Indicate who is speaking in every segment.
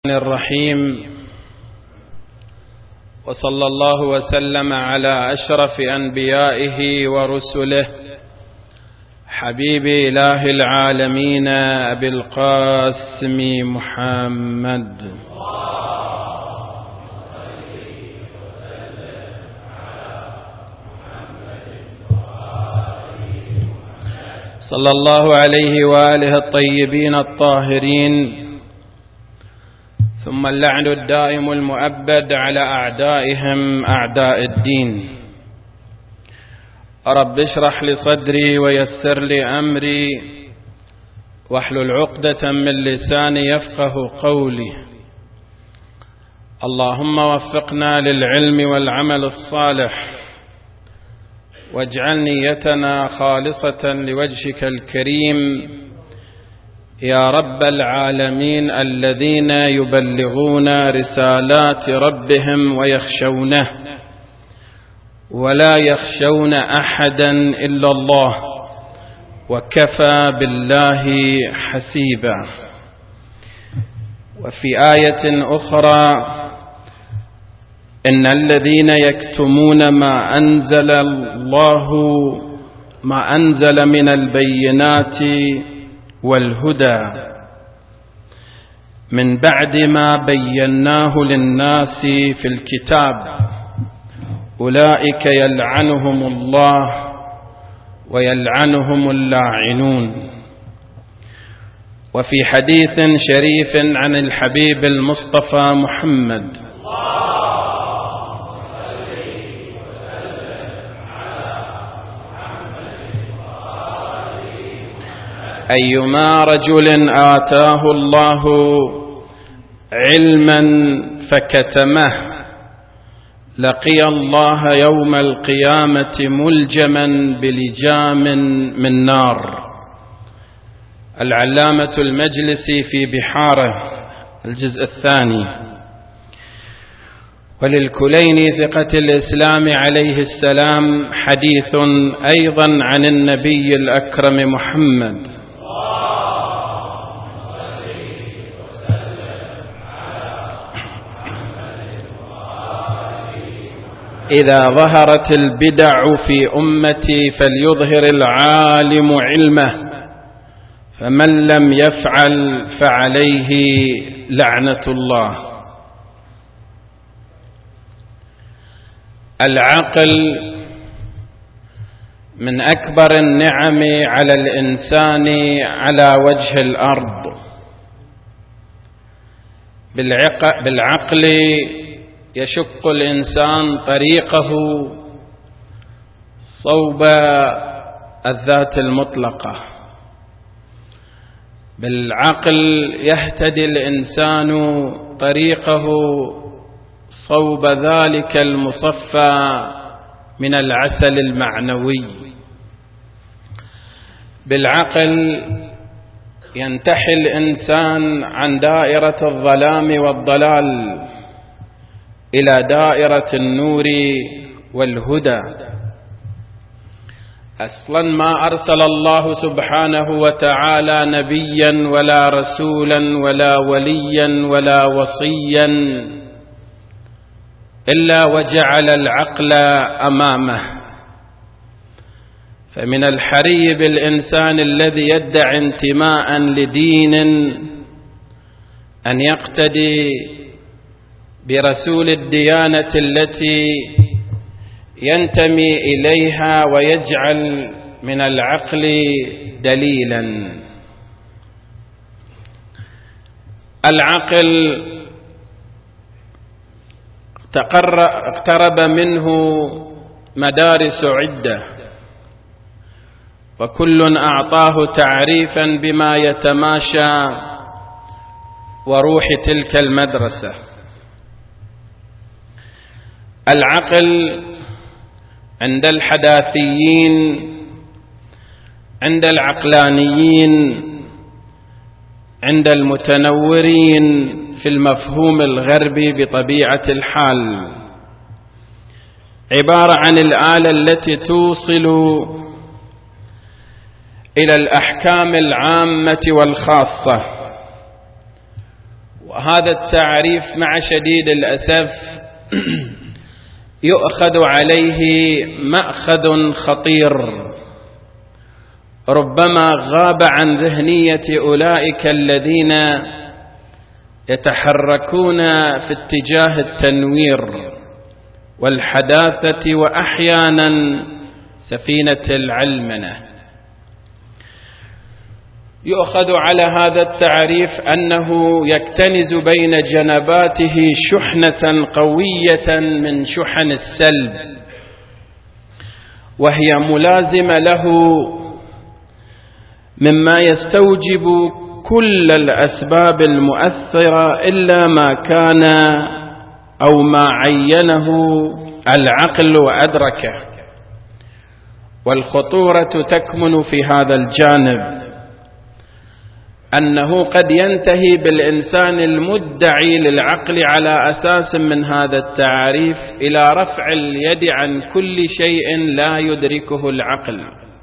Speaker 1: الرحيم، وصلى الله وسلم على أشرف أنبيائه ورسله حبيب إله العالمين أبي القاسم محمد. صلى الله عليه وآله الطيبين الطاهرين، ثم اللعن الدائم المؤبد على أعدائهم أعداء الدين. رب اشرح لي صدري ويسر لي أمري واحلل عقدة من لساني يفقه قولي. اللهم وفقنا للعلم والعمل الصالح، واجعل نيتنا خالصة لوجهك الكريم يا رب العالمين، الذين يبلغون رسالات ربهم ويخشونه ولا يخشون أحدا إلا الله، وكفى بالله حسيبا. وفي آية أخرى: إن الذين يكتمون ما أنزل من البينات والهدى من بعد ما بيناه للناس في الكتاب أولئك يلعنهم الله ويلعنهم اللاعنون. وفي حديث شريف عن الحبيب المصطفى محمد: أيما رجل آتاه الله علما فكتمه لقي الله يوم القيامة ملجما بلجام من نار. العلامة المجلسي في بحاره الجزء الثاني. وللكليني ثقة الإسلام عليه السلام حديث أيضا عن النبي الأكرم محمد: إذا ظهرت البدع في أمتي فليظهر العالم علمه، فمن لم يفعل فعليه لعنة الله. العقل من أكبر النعم على الإنسان على وجه الأرض. بالعقل يشق الإنسان طريقه صوب الذات المطلقة. بالعقل يهتدي الإنسان طريقه صوب ذلك المصفى من العسل المعنوي. بالعقل ينتحي الإنسان عن دائرة الظلام والضلال إلى دائرة النور والهدى. أصلا ما أرسل الله سبحانه وتعالى نبيا ولا رسولا ولا وليا ولا وصيا إلا وجعل العقل أمامه. فمن الحري بالإنسان الذي يدعي انتماء لدين أن يقتدي برسول الديانة التي ينتمي إليها ويجعل من العقل دليلا. العقل اقترب منه مدارس عدة، وكل أعطاه تعريفا بما يتماشى وروح تلك المدرسة. العقل عند الحداثيين، عند العقلانيين، عند المتنورين في المفهوم الغربي بطبيعة الحال عبارة عن الآلة التي توصل إلى الأحكام العامة والخاصة، وهذا التعريف مع شديد الأسف يؤخذ عليه مأخذ خطير ربما غاب عن ذهنية أولئك الذين يتحركون في اتجاه التنوير والحداثة وأحيانا سفينة العلمنة. يؤخذ على هذا التعريف أنه يكتنز بين جنباته شحنة قوية من شحن السلب، وهي ملازمة له مما يستوجب كل الأسباب المؤثرة إلا ما كان أو ما عينه العقل وأدركه. والخطورة تكمن في هذا الجانب، أنه قد ينتهي بالإنسان المدعي للعقل على أساس من هذا التعريف إلى رفع اليد عن كل شيء لا يدركه العقل،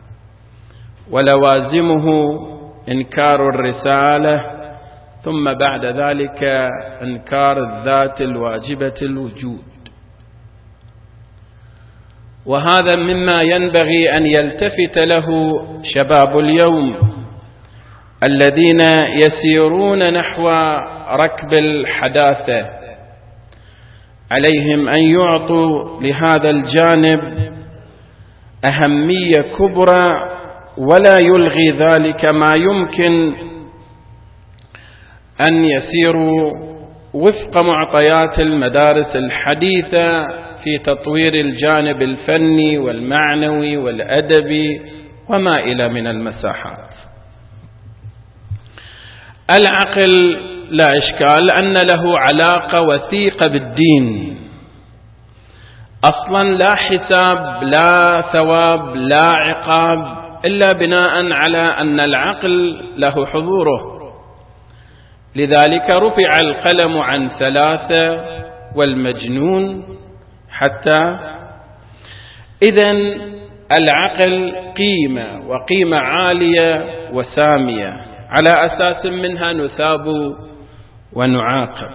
Speaker 1: ولوازمه إنكار الرسالة، ثم بعد ذلك إنكار الذات الواجبة الوجود. وهذا مما ينبغي أن يلتفت له شباب اليوم الذين يسيرون نحو ركب الحداثة. عليهم أن يعطوا لهذا الجانب أهمية كبرى، ولا يلغي ذلك ما يمكن أن يسيروا وفق معطيات المدارس الحديثة في تطوير الجانب الفني والمعنوي والأدبي وما إلى من المساحات. العقل لا إشكال أن له علاقة وثيقة بالدين، أصلا لا حساب لا ثواب لا عقاب إلا بناء على أن العقل له حضوره. لذلك رفع القلم عن 3 والمجنون حتى. إذن العقل قيمة، وقيمة عالية وسامية، على أساس منها نثاب ونعاقب.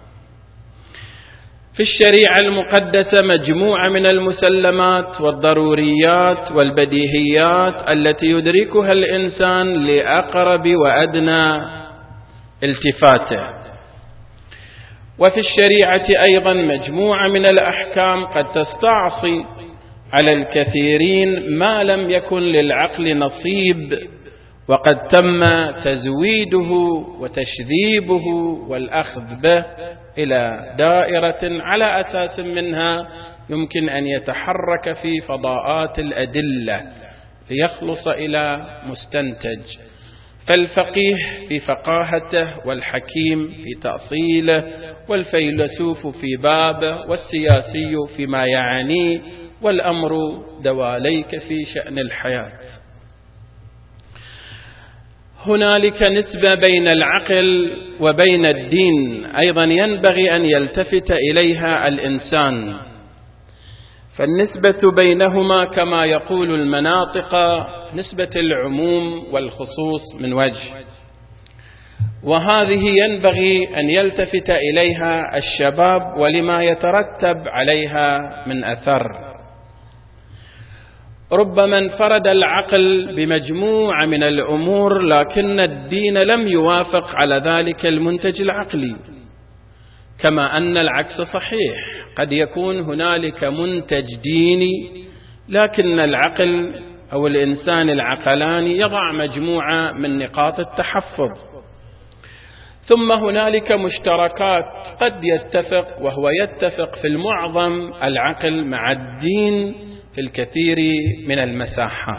Speaker 1: في الشريعة المقدسة مجموعة من المسلمات والضروريات والبديهيات التي يدركها الإنسان لأقرب وأدنى التفاته. وفي الشريعة أيضا مجموعة من الأحكام قد تستعصي على الكثيرين ما لم يكن للعقل نصيب، وقد تم تزويده وتشذيبه والأخذ به إلى دائرة على أساس منها يمكن أن يتحرك في فضاءات الأدلة ليخلص إلى مستنتج. فالفقيه في فقاهته، والحكيم في تأصيله، والفيلسوف في بابه، والسياسي فيما يعنيه، والأمر دواليك في شأن الحياة. هنالك نسبة بين العقل وبين الدين أيضا ينبغي أن يلتفت إليها الإنسان. فالنسبة بينهما كما يقول المناطق نسبة العموم والخصوص من وجه، وهذه ينبغي أن يلتفت إليها الشباب ولما يترتب عليها من أثر. ربما انفرد العقل بمجموعة من الأمور، لكن الدين لم يوافق على ذلك المنتج العقلي، كما أن العكس صحيح. قد يكون هنالك منتج ديني، لكن العقل أو الإنسان العقلاني يضع مجموعة من نقاط التحفظ. ثم هنالك مشتركات قد يتفق، وهو يتفق في المعظم العقل مع الدين في الكثير من المساحات.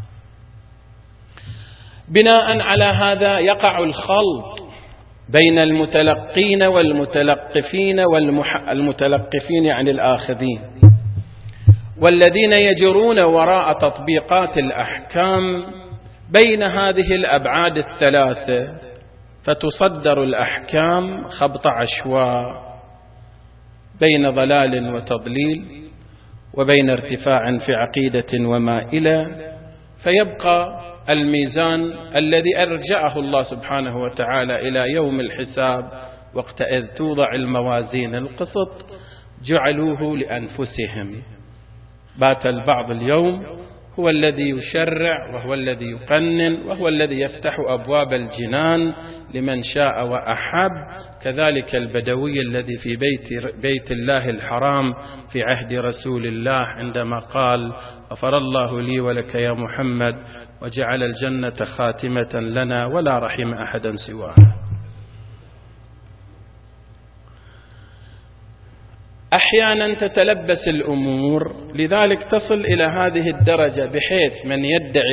Speaker 1: بناء على هذا يقع الخلط بين المتلقين والمتلقفين والمتلقفين يعني الآخذين، والذين يجرون وراء تطبيقات الأحكام بين هذه الأبعاد الثلاثة، فتصدر الأحكام خبط عشواء بين ضلال وتضليل، وبين ارتفاع في عقيدة ومائلة، فيبقى الميزان الذي أرجعه الله سبحانه وتعالى إلى يوم الحساب وقتئذ توضع الموازين القسط جعلوه لأنفسهم. بات البعض اليوم هو الذي يشرع وهو الذي يقنن وهو الذي يفتح أبواب الجنان لمن شاء وأحب. كذلك البدوي الذي في بيت الله الحرام في عهد رسول الله عندما قال: غفر الله لي ولك يا محمد وجعل الجنة خاتمة لنا ولا رحم أحدا سواه. أحيانا تتلبس الأمور، لذلك تصل إلى هذه الدرجة بحيث من يدعي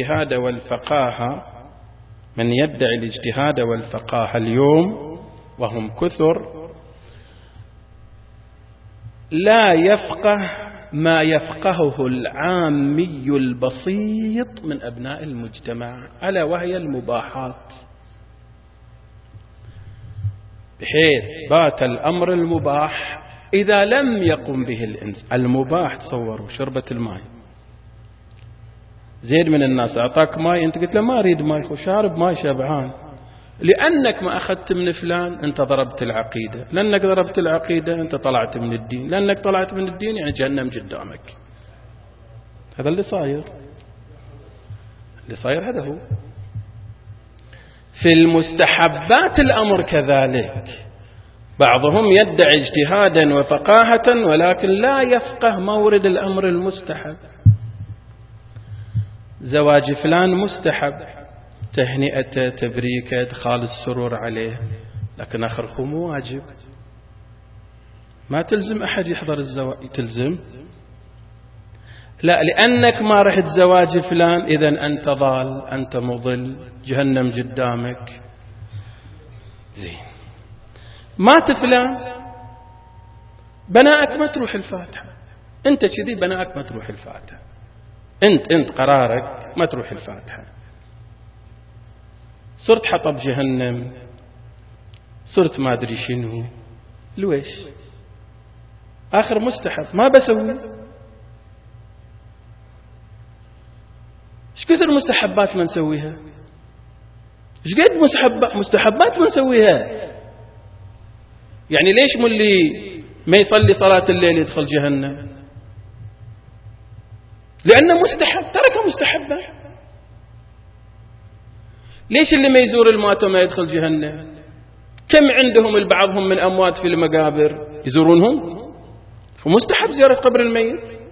Speaker 1: الاجتهاد والفقاهة اليوم وهم كثر لا يفقه ما يفقهه العامي البسيط من أبناء المجتمع، ألا وهي المباحات، بحيث بات الأمر المباح إذا لم يقم به الإنسان. المباح تصوروا شربة الماء، زيد من الناس أعطاك ماء أنت قلت له ما أريد ماء، وشارب ماء شبعان، لأنك ما أخذت من فلان أنت ضربت العقيدة، لأنك ضربت العقيدة أنت طلعت من الدين، لأنك طلعت من الدين يعني جهنم قدامك. هذا اللي صاير هذا هو. في المستحبات الأمر كذلك، بعضهم يدعي اجتهادا وفقاهة ولكن لا يفقه مورد الأمر المستحب. زواج فلان مستحب، تهنئته تبريكه إدخال السرور عليه، لكن آخره مو واجب. ما تلزم أحد يحضر الزواج، تلزم لا، لأنك ما رحت زواج فلان إذن أنت ضال، أنت مضل، جهنم قدامك. زين، مات فلان بناءك ما تروح الفاتحة، أنت كذي بناءك ما تروح الفاتحة، أنت قرارك ما تروح الفاتحة، صرت حطب جهنم، صرت ما أدري شنو، لويش؟ آخر مستحب ما بسوي. إيش كثر مستحبات ما نسويها، إيش قد مستحبات ما نسويها. يعني ليش اللي ما يصلي صلاة الليل يدخل جهنم؟ لأنه مستحب، ترك مستحبة. ليش اللي ما يزور الموتى ما يدخل جهنم؟ كم عندهم البعضهم من أموات في المقابر يزورونهم، ومستحب زيارة قبر الميت.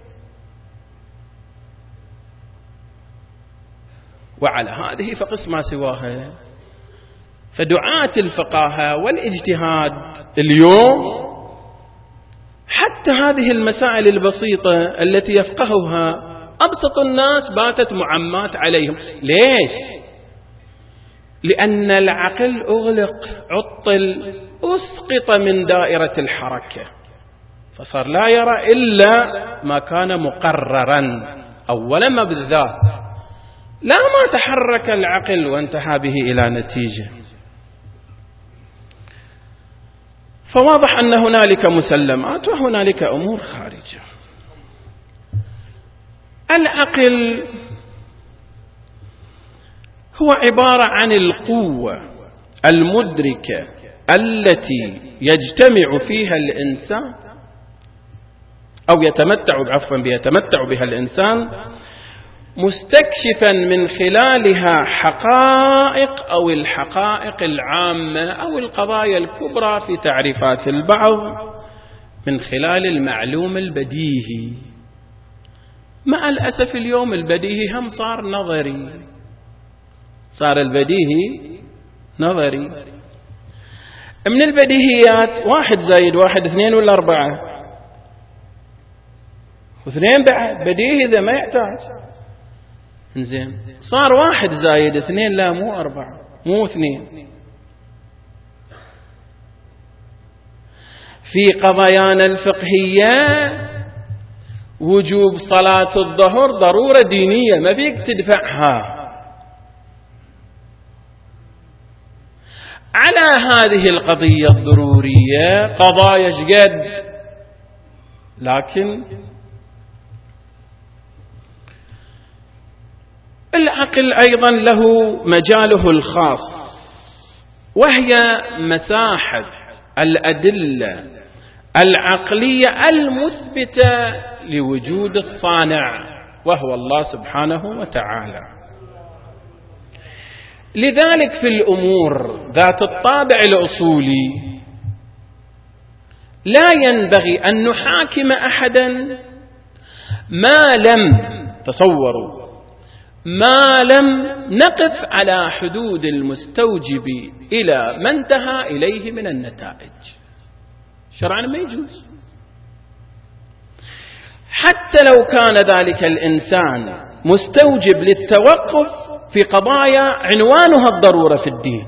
Speaker 1: وعلى هذه فقس ما سواها. فدعاة الفقاهة والاجتهاد اليوم حتى هذه المسائل البسيطة التي يفقهها أبسط الناس باتت معمات عليهم. ليش؟ لأن العقل أغلق، عطل، أسقط من دائرة الحركة، فصار لا يرى إلا ما كان مقررا أولا ما بالذات، لا ما تحرك العقل وانتهى به إلى نتيجة. فواضح أن هنالك مسلمات وهنالك أمور خارجة. العقل هو عبارة عن القوة المدركة التي يجتمع فيها الإنسان أو يتمتع بها الإنسان، مستكشفا من خلالها حقائق أو الحقائق العامة أو القضايا الكبرى في تعريفات البعض من خلال المعلوم البديهي. مع الأسف اليوم البديهي هم صار نظري، صار البديهي نظري. من البديهيات 1+1 2 ولا 4 و2 بعد بديهي، إذا ما يحتاج. إنزين، صار 1+2 لا مو 4 مو 2. في قضايانا الفقهية وجوب صلاة الظهر ضرورة دينية ما فيك تدفعها. على هذه القضية الضرورية قضايا شقد، لكن العقل أيضا له مجاله الخاص، وهي مساحة الأدلة العقلية المثبتة لوجود الصانع وهو الله سبحانه وتعالى. لذلك في الأمور ذات الطابع الأصولي لا ينبغي أن نحاكم أحدا ما لم نقف على حدود المستوجب إلى ما انتهى إليه من النتائج. شرعا ما يجوز، حتى لو كان ذلك الإنسان مستوجب للتوقف في قضايا عنوانها الضرورة في الدين.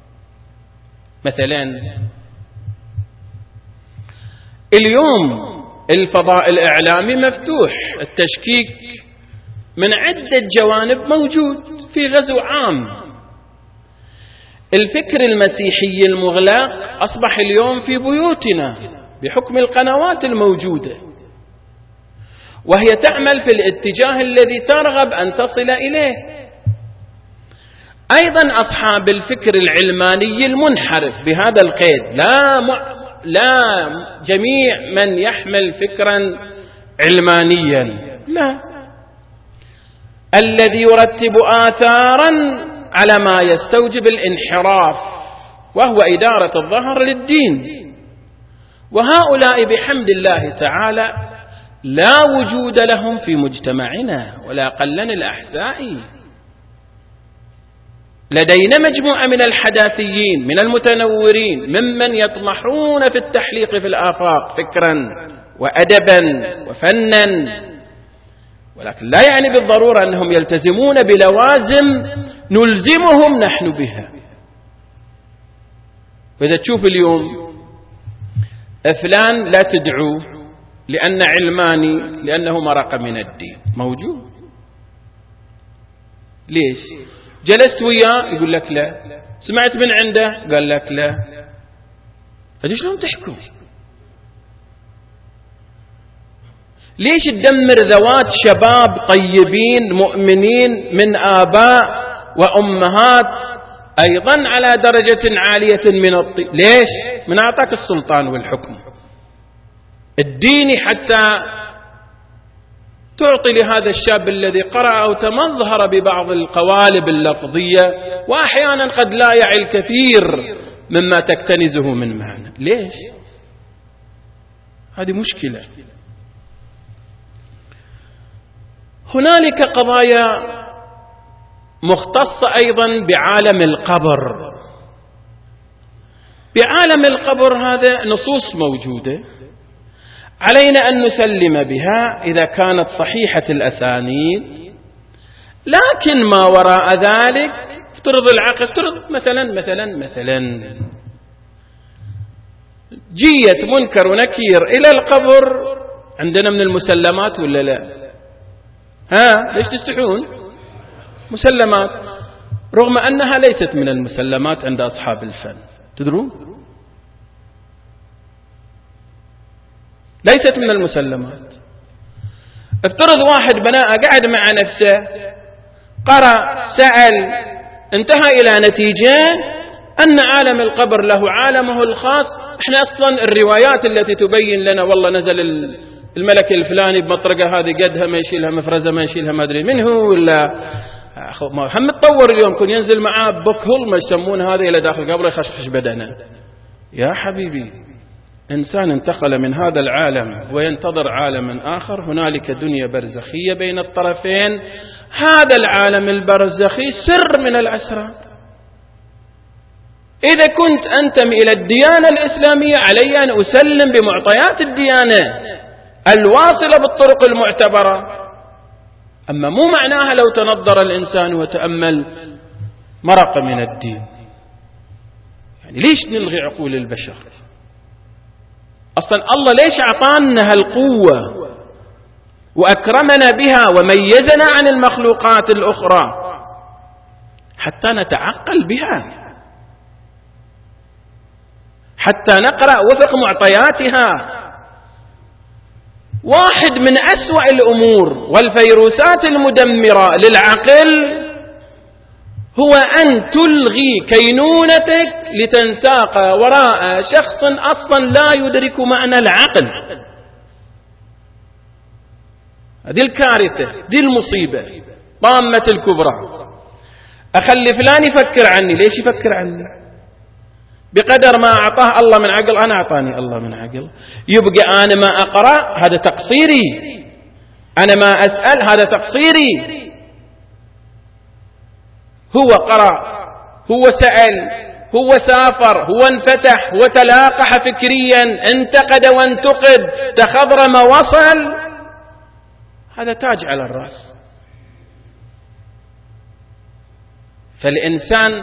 Speaker 1: مثلا اليوم الفضاء الإعلامي مفتوح، التشكيك من عدة جوانب موجود في غزو عام. الفكر المسيحي المغلق أصبح اليوم في بيوتنا بحكم القنوات الموجودة، وهي تعمل في الاتجاه الذي ترغب أن تصل إليه. أيضا أصحاب الفكر العلماني المنحرف بهذا القيد، لا جميع من يحمل فكرا علمانيا، لا، الذي يرتب آثارا على ما يستوجب الانحراف وهو إدارة الظهر للدين. وهؤلاء بحمد الله تعالى لا وجود لهم في مجتمعنا ولا قلن الأحزاء. لدينا مجموعة من الحداثيين من المتنورين ممن يطمحون في التحليق في الآفاق فكرا وأدبا وفنا، ولكن لا يعني بالضرورة أنهم يلتزمون بلوازم نلزمهم نحن بها. وإذا تشوف اليوم فلان لا تدعو لأن علماني لأنه مرق من الدين، موجود. ليش؟ جلست وياه يقول لك لا، سمعت من عنده قال لك لا. هذا شلون تحكم؟ ليش تدمر ذوات شباب طيبين مؤمنين من آباء وأمهات أيضا على درجة عالية من الطيب؟ ليش؟ من أعطاك السلطان والحكم الديني حتى تعطي لهذا الشاب الذي قرأ أو تمظهر ببعض القوالب اللفظية وأحيانا قد لا يعي الكثير مما تكتنزه من معنى. ليش؟ هذه مشكلة. هنالك قضايا مختصة أيضا بعالم القبر. بعالم القبر هذا نصوص موجودة علينا أن نسلم بها إذا كانت صحيحة الأسانيد، لكن ما وراء ذلك افترض العقل، افترض مثلا جية منكر ونكير إلى القبر، عندنا من المسلمات ولا لا؟ ليش تستحون؟ مسلمات، رغم أنها ليست من المسلمات عند أصحاب الفن. تدرون؟ ليست من المسلمات. افترض واحد بناء قاعد مع نفسه، قرأ، سأل، انتهى إلى نتيجة أن عالم القبر له عالمه الخاص. احنا أصلا الروايات التي تبين لنا والله نزل الملك الفلاني بمطرقة هذه قدها ما يشيلها مفرزة ما يشيلها ما أدري منه، ولا هم متطور اليوم كن ينزل معاه بوكهول ما يسمون هذا إلى داخل قبره يخشخش بدنه. يا حبيبي، إنسان انتقل من هذا العالم وينتظر عالما آخر، هنالك دنيا برزخية بين الطرفين. هذا العالم البرزخي سر من الأسرار. إذا كنت أنتمي إلى الديانة الإسلامية علي أن أسلم بمعطيات الديانة الواصلة بالطرق المعتبرة. أما مو معناها لو تنظر الإنسان وتأمل مرق من الدين. يعني ليش نلغي عقول البشر؟ أصلا الله ليش أعطانا هالقوة وأكرمنا بها وميزنا عن المخلوقات الأخرى؟ حتى نتعقل بها، حتى نقرأ وفق معطياتها. واحد من أسوأ الأمور والفيروسات المدمرة للعقل هو أن تلغي كينونتك لتنساق وراء شخص أصلا لا يدرك معنى العقل. هذه الكارثة، دي المصيبة طامة الكبرى. أخلي فلان يفكر عني، ليش يفكر عني؟ بقدر ما أعطاه الله من عقل أنا أعطاني الله من عقل. يبقى أنا ما أقرأ هذا تقصيري، أنا ما أسأل هذا تقصيري. هو قرأ، هو سأل، هو سافر، هو انفتح، هو تلاقح فكريا، انتقد وانتقد، تخضرم وصل، هذا تاج على الرأس. فالإنسان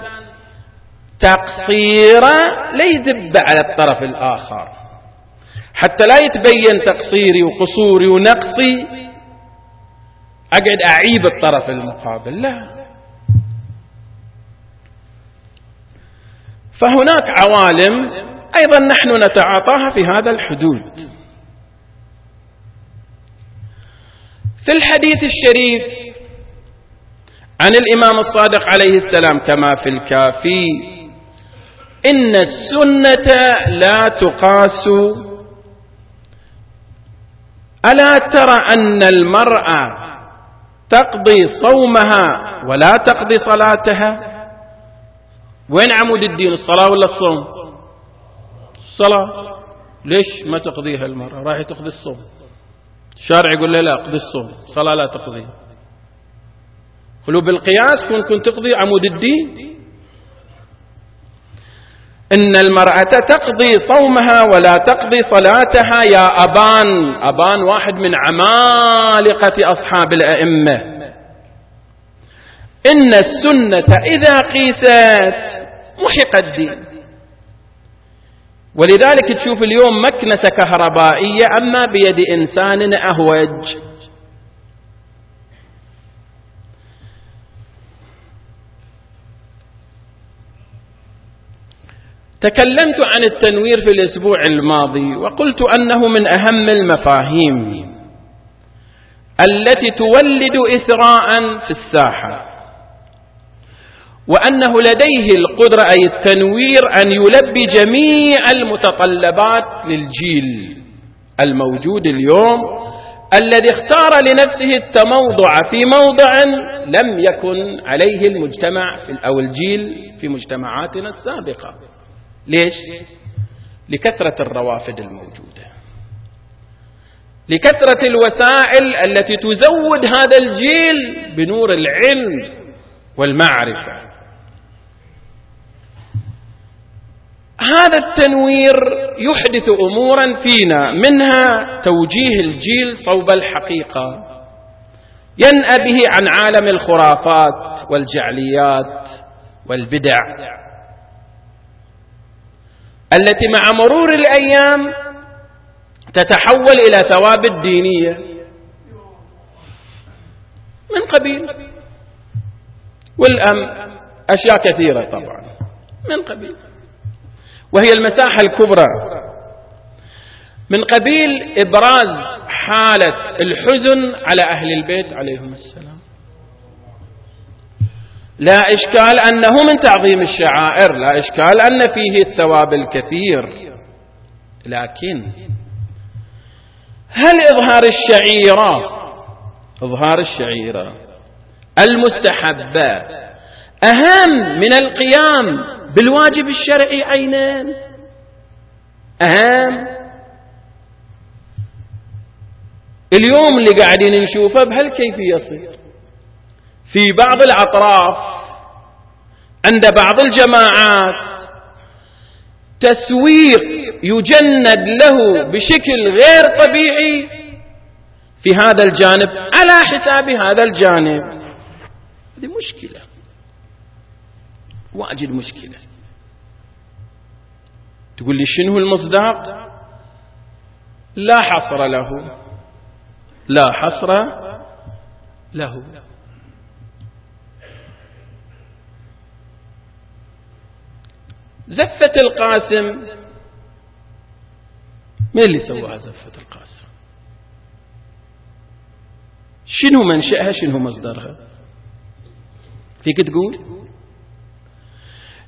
Speaker 1: تقصيره لا يذب على الطرف الآخر حتى لا يتبين تقصيري وقصوري ونقصي أقعد أعيب الطرف المقابل، لا. فهناك عوالم أيضا نحن نتعاطاها في هذا الحدود. في الحديث الشريف عن الإمام الصادق عليه السلام كما في الكافي: إن السنة لا تقاس، ألا ترى أن المرأة تقضي صومها ولا تقضي صلاتها؟ وين عمود الدين، الصلاة ولا الصوم؟ الصلاة. ليش ما تقضيها المرأة؟ راح تقضي الصوم. الشارع يقول لا اقضي الصوم، صلاة لا تقضي. قلوا بالقياس كنت تقضي عمود الدين. إن المرأة تقضي صومها ولا تقضي صلاتها. يا أبان واحد من عمالقة أصحاب الأئمة: إن السنة إذا قيست محق الدين. ولذلك تشوف اليوم مكنسة كهربائية أما بيد إنسان أهوج. تكلمت عن التنوير في الأسبوع الماضي وقلت أنه من أهم المفاهيم التي تولد إثراء في الساحة، وأنه لديه القدرة أي التنوير أن يلبي جميع المتطلبات للجيل الموجود اليوم الذي اختار لنفسه التموضع في موضع لم يكن عليه المجتمع أو الجيل في مجتمعاتنا السابقة. ليش؟ لكثرة الروافد الموجودة، لكثرة الوسائل التي تزود هذا الجيل بنور العلم والمعرفة. هذا التنوير يحدث أمورا فينا، منها توجيه الجيل صوب الحقيقة، ينأى به عن عالم الخرافات والجعليات والبدع التي مع مرور الأيام تتحول إلى ثوابت دينية من قبيل، والأم أشياء كثيرة طبعا من قبيل، وهي المساحة الكبرى من قبيل إبراز حالة الحزن على أهل البيت عليهم السلام. لا إشكال أنه من تعظيم الشعائر، لا إشكال أن فيه الثواب الكثير، لكن هل إظهار الشعيرة المستحبة أهم من القيام بالواجب الشرعي عينان؟ أهم. اليوم اللي قاعدين نشوفه بهالكيفية يصير في بعض الأطراف عند بعض الجماعات تسويق يجند له بشكل غير طبيعي في هذا الجانب على حساب هذا الجانب. هذه مشكلة، واجد مشكلة. تقول لي شنو المصداق؟ لا حصر له، لا حصر له. زفة القاسم، من اللي سواها زفة القاسم؟ شنو منشأها؟ شنو مصدرها؟ فيك تقول؟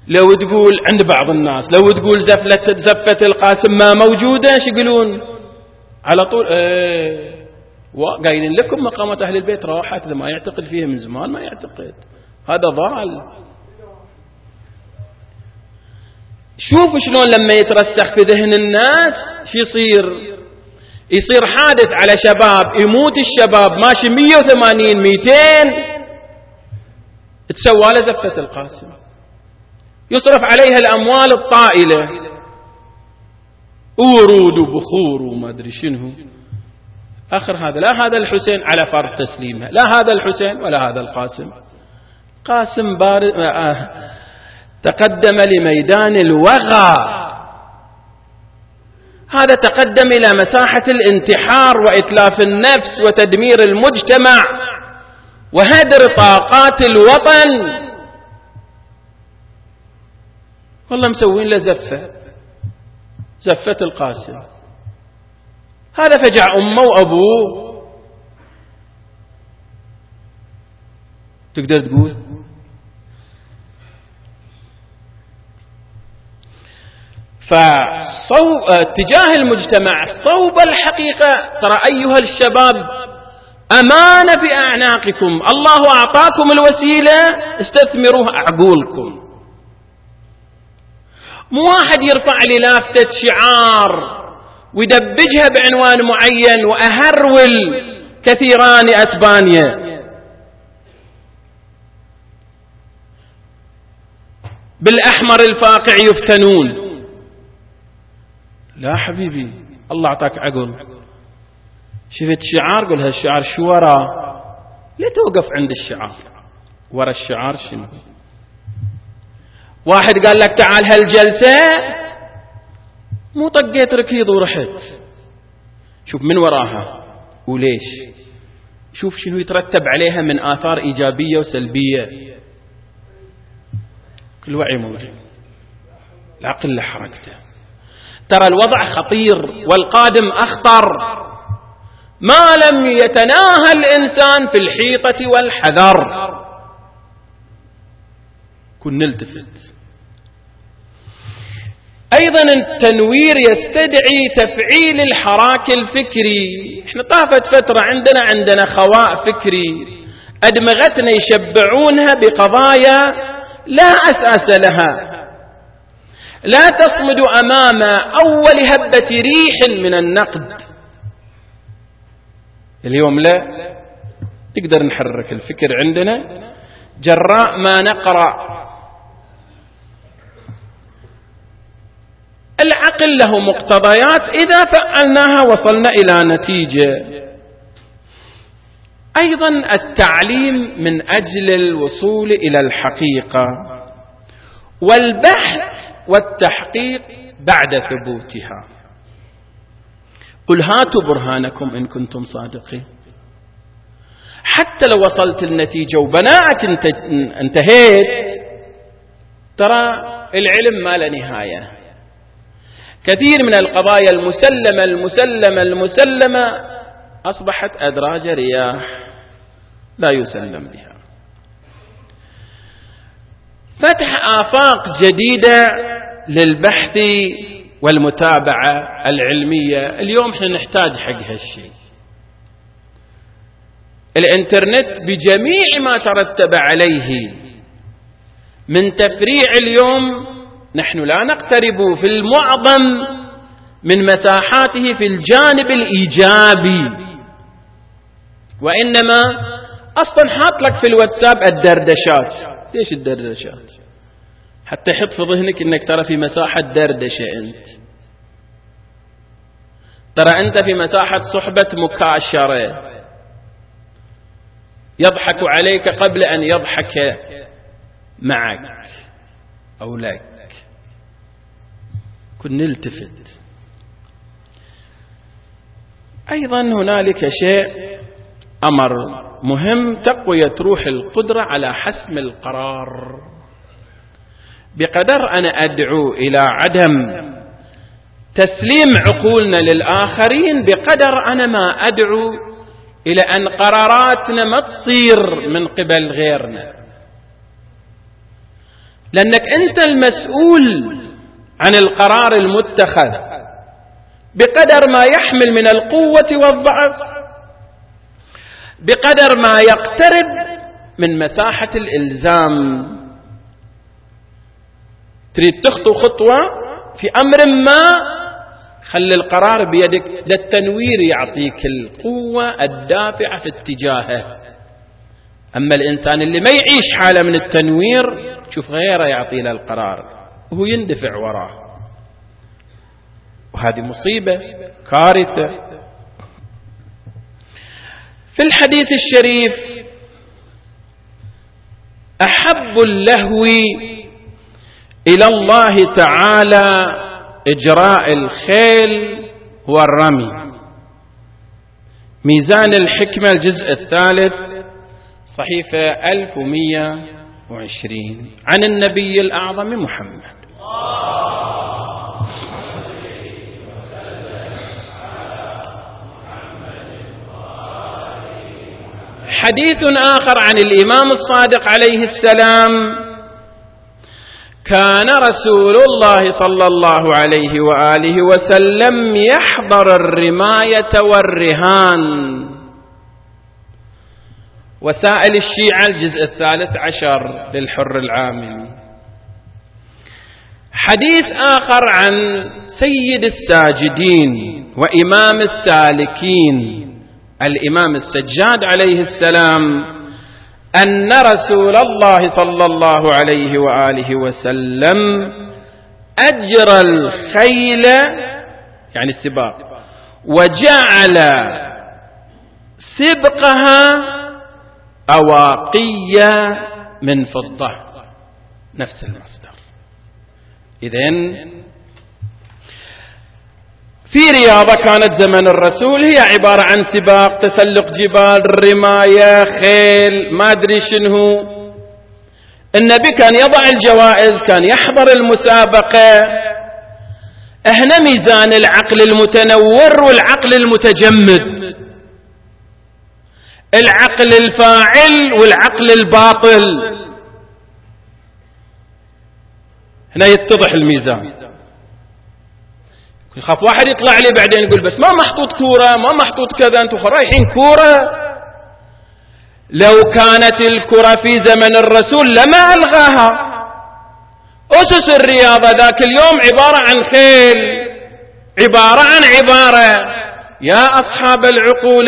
Speaker 1: لو تقول عند بعض الناس لو تقول زفة القاسم ما موجودة ايش يقولون على طول؟ قايلين لكم مقامات أهل البيت راحت، إذا ما يعتقد فيها من زمان ما يعتقد، هذا ضال. شوفوا شلون لما يترسخ في ذهن الناس شو يصير حادث على شباب، يموت الشباب ماشي 180 200 تسوى له زفة القاسم، يصرف عليها الأموال الطائلة، ورود وبخور وما أدري شنو. آخر هذا لا هذا الحسين على فرض تسليمه، لا هذا الحسين ولا هذا القاسم. قاسم تقدم لميدان الوغى، هذا تقدم إلى مساحة الانتحار وإتلاف النفس وتدمير المجتمع وهدر طاقات الوطن. والله مسوين له زفة القاسم، هذا فجع أمه وأبوه. تقدر تقول اتجاه المجتمع صوب الحقيقة. ترى أيها الشباب أمانة في أعناقكم، الله أعطاكم الوسيلة استثمروها عقولكم. مو واحد يرفع لي لافتة شعار ويدبجها بعنوان معين وأهرول كثيران أسبانيا بالأحمر الفاقع يفتنون. لا حبيبي، الله أعطاك عقل، شفت شعار قل هالشعار شو وراه، لا توقف عند الشعار، ورا الشعار شنو. واحد قال لك تعال هالجلسة، مو طقيت ركيض ورحت، شوف من وراها وليش، شوف شنو يترتب عليها من آثار إيجابية وسلبية. كل وعي موجود، العقل لحركته. ترى الوضع خطير والقادم أخطر ما لم يتناهى الإنسان في الحيطة والحذر. كن نلتفت. أيضا التنوير يستدعي تفعيل الحراك الفكري. احنا طافت فترة عندنا خواء فكري، أدمغتنا يشبعونها بقضايا لا أساس لها، لا تصمد أمام أول هبة ريح من النقد. اليوم لا نقدر نحرك الفكر عندنا جراء ما نقرأ. العقل له مقتضيات إذا فعلناها وصلنا إلى نتيجة. أيضا التعليم من أجل الوصول إلى الحقيقة، والبحث والتحقيق بعد ثبوتها. قل هاتوا برهانكم إن كنتم صادقين. حتى لو وصلت النتيجة وبناءك انتهيت، ترى العلم ما له نهاية. كثير من القضايا المسلمة أصبحت أدراج رياح لا يسلم بها. فتح آفاق جديدة للبحث والمتابعة العلمية. اليوم احنا نحتاج حق هالشيء. الانترنت بجميع ما ترتب عليه من تفريع، اليوم نحن لا نقترب في المعظم من مساحاته في الجانب الإيجابي، وإنما أصلا حاط لك في الواتساب الدردشات. ليش الدردشات؟ حتى حط في ذهنك انك ترى في مساحة دردشة، ترى انت في مساحة صحبة مكاشرة، يضحك عليك قبل ان يضحك معك او لك. كن نلتفت. ايضا هنالك شيء امر مهم، تقوية روح القدرة على حسم القرار. بقدر أنا أدعو إلى عدم تسليم عقولنا للآخرين، بقدر أنا ما أدعو إلى أن قراراتنا ما تصير من قبل غيرنا. لأنك أنت المسؤول عن القرار المتخذ بقدر ما يحمل من القوة والضعف، بقدر ما يقترب من مساحة الإلزام. تريد تخطو خطوة في أمر ما، خلي القرار بيدك، للتنوير يعطيك القوة الدافعة في اتجاهه. أما الإنسان اللي ما يعيش حالة من التنوير، شوف غيره يعطي له القرار وهو يندفع وراه، وهذه مصيبة كارثة. في الحديث الشريف: أحب اللهو إلى الله تعالى إجراء الخيل والرمي. ميزان الحكمة الجزء الثالث صحيفة 1120 عن النبي الأعظم محمد. حديث آخر عن الإمام الصادق عليه السلام: كان رسول الله صلى الله عليه وآله وسلم يحضر الرماية والرهان. وسائل الشيعة الجزء 13 للحر العامل. حديث آخر عن سيد الساجدين وإمام السالكين الإمام السجاد عليه السلام: أن رسول الله صلى الله عليه وآله وسلم أجرى الخيل، يعني السباق، وجعل سبقها أواقية من فضة، نفس المصدر. إذن في رياضة كانت زمن الرسول هي عبارة عن سباق، تسلق جبال، رماية، خيل، ما أدري شنو. النبي كان يضع الجوائز، كان يحضر المسابقة. هنا ميزان العقل المتنور والعقل المتجمد، العقل الفاعل والعقل الباطل، هنا يتضح الميزان. يخاف واحد يطلع لي بعدين يقول بس ما محطوط كورة، ما محطوط كذا، انتم رايحين كورة. لو كانت الكرة في زمن الرسول لما ألغاها. أسس الرياضة ذاك اليوم عبارة عن خيل، عبارة عن عبارة: يا أصحاب العقول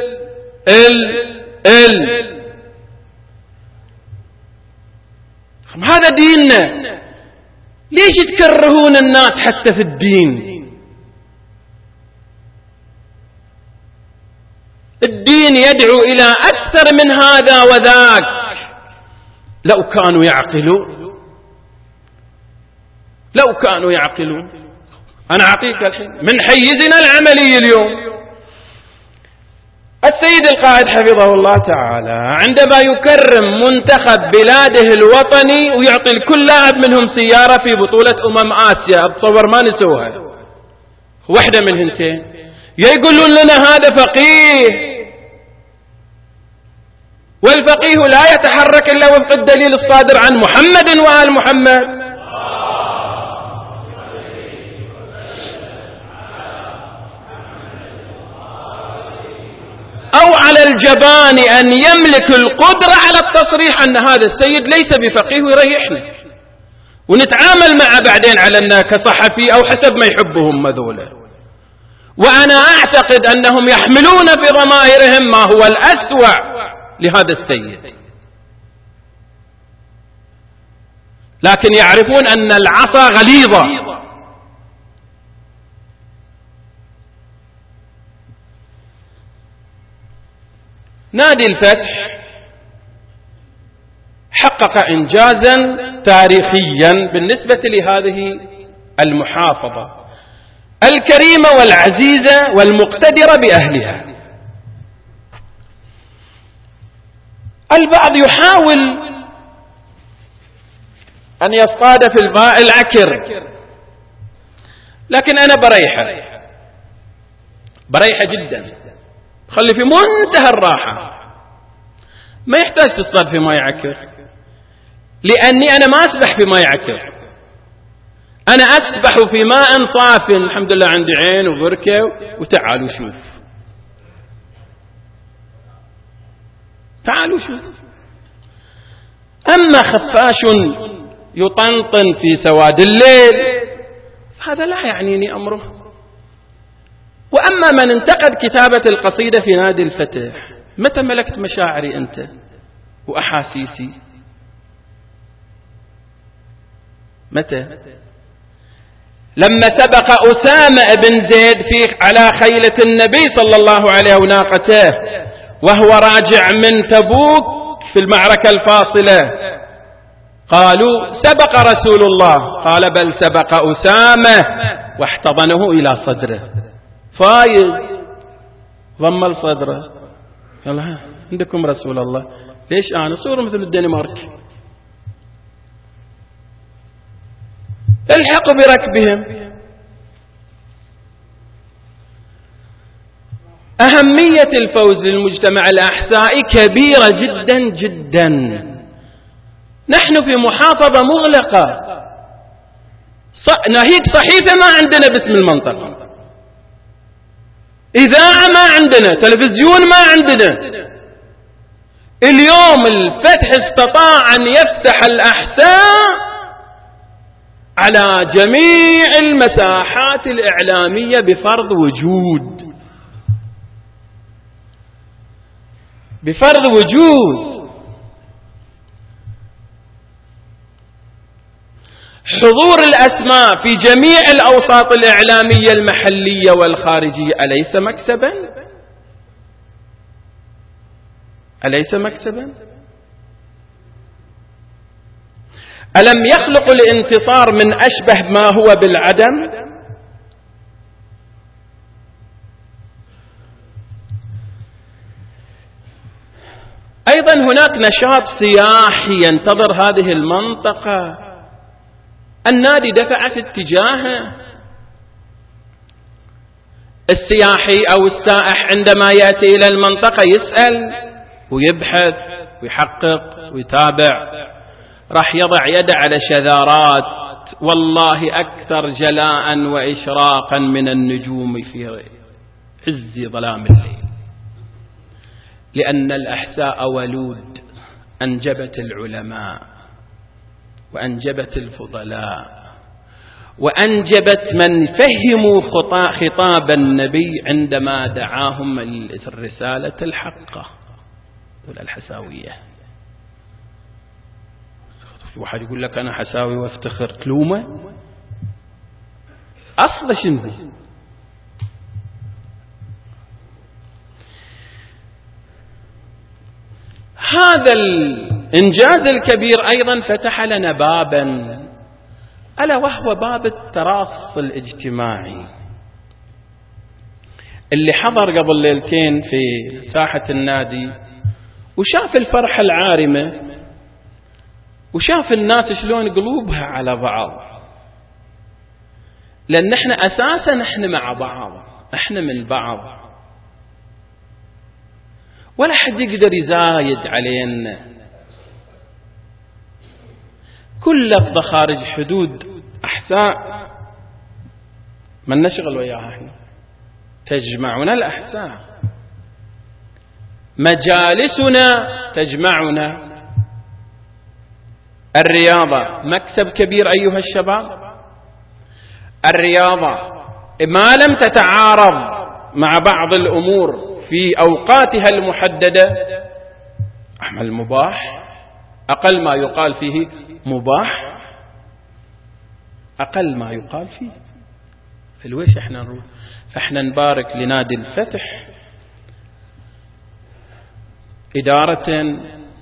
Speaker 1: هذا ديننا. ليش تكرهون الناس حتى في الدين؟ الدين يدعو إلى أكثر من هذا وذاك. لو كانوا يعقلون، لو كانوا يعقلون. أنا أعطيك الحين من حيزنا العملي اليوم. السيد القائد حفظه الله تعالى عندما يكرم منتخب بلاده الوطني ويعطي لكل لاعب منهم سيارة في بطولة آسيا، أتصور ما نسوها واحدة من هنتين، يقولون لنا هذا فقيه، والفقيه لا يتحرك إلا وفق الدليل الصادر عن محمد وآل محمد. أو على الجبان أن يملك القدرة على التصريح أن هذا السيد ليس بفقيه ويريحنا، ونتعامل معه بعدين على أنه كصحفي أو حسب ما يحبهم مذولا. وأنا أعتقد أنهم يحملون في ضمائرهم ما هو الأسوأ لهذا السيد، لكن يعرفون أن العصا غليظة. نادي الفتح حقق إنجازا تاريخيا بالنسبة لهذه المحافظة الكريمة والعزيزة والمقتدرة بأهلها. البعض يحاول أن يصطاد في الماء العكر، لكن أنا بريحة جدا، خلي في منتهى الراحة، ما يحتاج تصطاد في ماء عكر. لأني أنا ما أسبح في ماء عكر، أنا أسبح في ماء صاف، الحمد لله عندي عين وبركة، وتعالوا شوف، تعالوا شوف. أما خفاش يطنطن في سواد الليل هذا لا يعنيني أمره. وأما من انتقد كتابة القصيدة في نادي الفتح، متى ملكت مشاعري أنت وأحاسيسي؟ متى؟ لما سبق أسامة بن زيد على خيلة النبي صلى الله عليه وناقته وهو راجع من تبوك في المعركة الفاصلة، قالوا سبق رسول الله، قال بل سبق أسامة، واحتضنه إلى صدره، فايز ضم صدره، قال عندكم رسول الله، ليش أنا صورة مثل الدنمارك، الحقوا بركبهم. أهمية الفوز للمجتمع الأحسائي كبيرة جدا جدا. نحن في محافظة مغلقة، ناهيك صحيفة ما عندنا باسم المنطقة، إذاعة ما عندنا، تلفزيون ما عندنا. اليوم الفتح استطاع أن يفتح الأحساء على جميع المساحات الإعلامية بفرض وجود، بفرض وجود. حضور الأسماء في جميع الأوساط الإعلامية المحلية والخارجية أليس مكسبا؟ أليس مكسبا؟ ألم يخلق الانتصار من أشبه ما هو بالعدم؟ أيضا هناك نشاط سياحي ينتظر هذه المنطقة، النادي دفع في اتجاهه. السياحي أو السائح عندما يأتي إلى المنطقة يسأل ويبحث ويحقق ويتابع، راح يضع يده على شذارات والله أكثر جلاء وإشراقا من النجوم في عز ظلام الليل، لأن الأحساء ولود أنجبت العلماء وأنجبت الفضلاء وأنجبت من فهموا خطاب النبي عندما دعاهم الرسالة الحقة والحساوية. في واحد يقول لك أنا حساوي وافتخر، تلومه أصل شنو؟ هذا الإنجاز الكبير أيضا فتح لنا بابا، ألا وهو باب التراص الاجتماعي. اللي حضر قبل ليلتين في ساحة النادي وشاف الفرحة العارمة وشاف الناس شلون قلوبها على بعض، لأن احنا أساسا احنا مع بعض، احنا من بعض، ولا حد يقدر يزايد علينا. كل لفظة خارج حدود أحساء من نشغل وياها احنا، تجمعنا الأحساء، مجالسنا تجمعنا. الرياضة مكسب كبير أيها الشباب. الرياضة ما لم تتعارض مع بعض الأمور في أوقاتها المحددة، أعمل مباح، أقل ما يقال فيه مباح، أقل ما يقال فيه. فالويش احنا نروح، فاحنا نبارك لنادي الفتح إدارة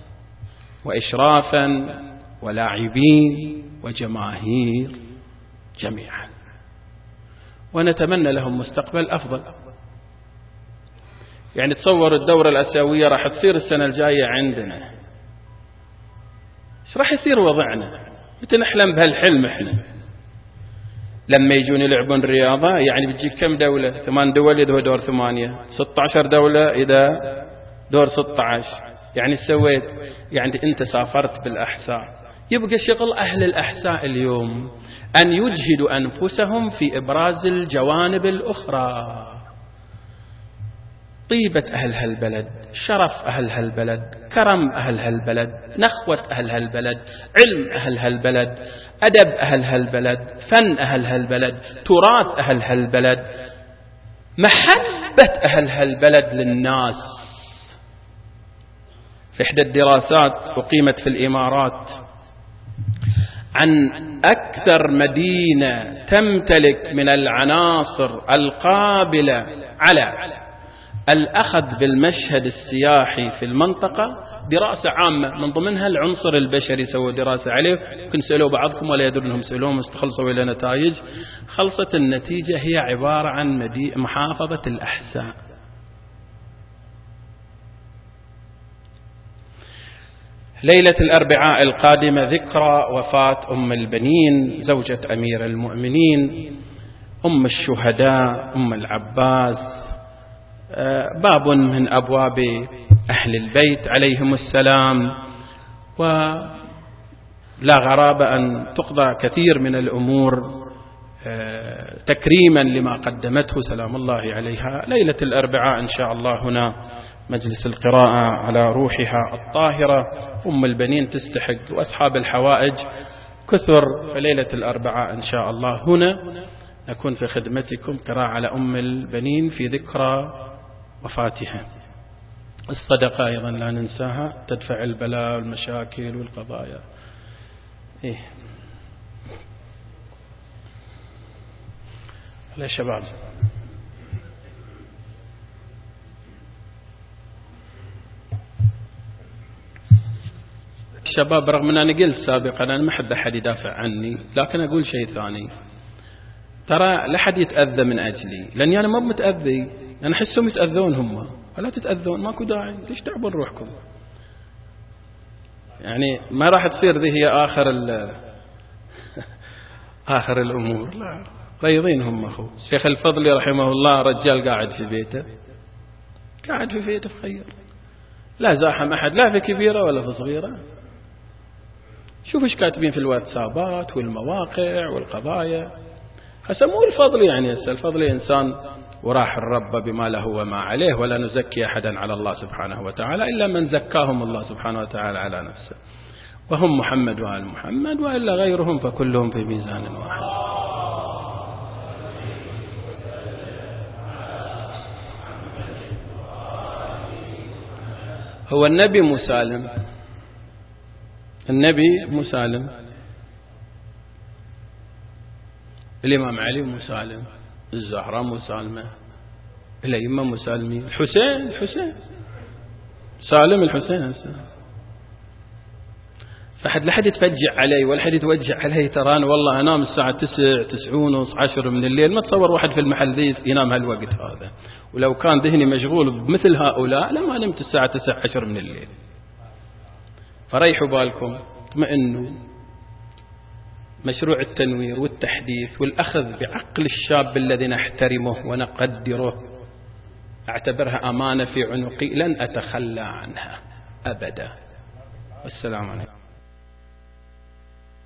Speaker 1: وإشرافا ولاعبين وجماهير جميعا، ونتمنى لهم مستقبل أفضل. يعني تصور الدورة الآسيوية راح تصير السنة الجاية عندنا، ايش راح يصير وضعنا؟ متى نحلم بهالحلم احنا؟ لما يجون يلعبون رياضة يعني بتجيك كم دولة؟ 8 دول إذا هو دور 8، 16 دولة إذا دور 16. يعني سويت، يعني أنت سافرت بالأحساء، يبقى شغل أهل الأحساء اليوم أن يجهدوا أنفسهم في إبراز الجوانب الأخرى، طيبة أهل هالبلد، شرف أهل هالبلد، كرم أهل هالبلد، نخوة أهل هالبلد، علم أهل هالبلد، أدب أهل هالبلد، فن أهل هالبلد، تراث أهل هالبلد، محبة أهل هالبلد للناس. في إحدى الدراسات أقيمت في الإمارات عن أكثر مدينة تمتلك من العناصر القابلة على الأخذ بالمشهد السياحي في المنطقة، دراسة عامة من ضمنها العنصر البشري، سووا دراسة عليه، يمكن سألوا بعضكم ولا يدرون أنهم سألوهم، استخلصوا إلى نتائج. خلصت النتيجة هي عبارة عن محافظة الأحساء. ليلة الأربعاء القادمة ذكرى وفاة أم البنين زوجة أمير المؤمنين، أم الشهداء، أم العباس، باب من أبواب أهل البيت عليهم السلام. ولا غرابة أن تقضى كثير من الأمور تكريما لما قدمته سلام الله عليها. ليلة الأربعاء إن شاء الله هنا مجلس القراءة على روحها الطاهرة. أم البنين تستحق، وأصحاب الحوائج كثر. فليلة الأربعاء إن شاء الله هنا نكون في خدمتكم قراءة على أم البنين في ذكرى وفاتها. الصدقة أيضا لا ننساها، تدفع البلاء والمشاكل والقضايا. يا شباب، الشباب رغم أن أنا قلت سابقا أنا ما أحب أحد يدافع عني، لكن أقول شيء ثاني. ترى لا حد يتأذى من أجلي، لأني أنا ما متأذي، أنا أحسهم يتأذون هم. ولا تتأذون، ماكو داعي، ليش تعبون روحكم؟ يعني ما راح تصير ذي هي آخر الأمور. لا، ريضين هم أخو الشيخ الفضلي رحمه الله، رجال قاعد في بيته، قاعد في بيته في خير، لا زاحم أحد لا في كبيرة ولا في صغيرة. شوف ايش كاتبين في الواتسابات والمواقع والقضايا. خسموه الفضلي، يعني الفضلي إنسان وراح الرب بما له وما عليه، ولا نزكي أحدا على الله سبحانه وتعالى إلا من زكاهم الله سبحانه وتعالى على نفسه، وهم محمد وآل محمد، وإلا غيرهم فكلهم في ميزان واحد. هو النبي مسالم، النبي مسالم، الإمام علي مسالم، الزهراء مسالمة، الأئمة مسالمين، الحسين سالم، الحسين فحد لحد يتفجع علي ولا حد يتوجع علي. ترى أنا والله أنام الساعة 9 9:30 10 من الليل، ما تصور واحد في المحل ذي ينام هالوقت هذا، ولو كان ذهني مشغول بمثل هؤلاء لما نمت الساعة 9 10 من الليل. فريحوا بالكم، اطمئنوا. مشروع التنوير والتحديث والأخذ بعقل الشاب الذي نحترمه ونقدره، أعتبرها أمانة في عنقي لن أتخلى عنها أبدا. والسلام عليكم.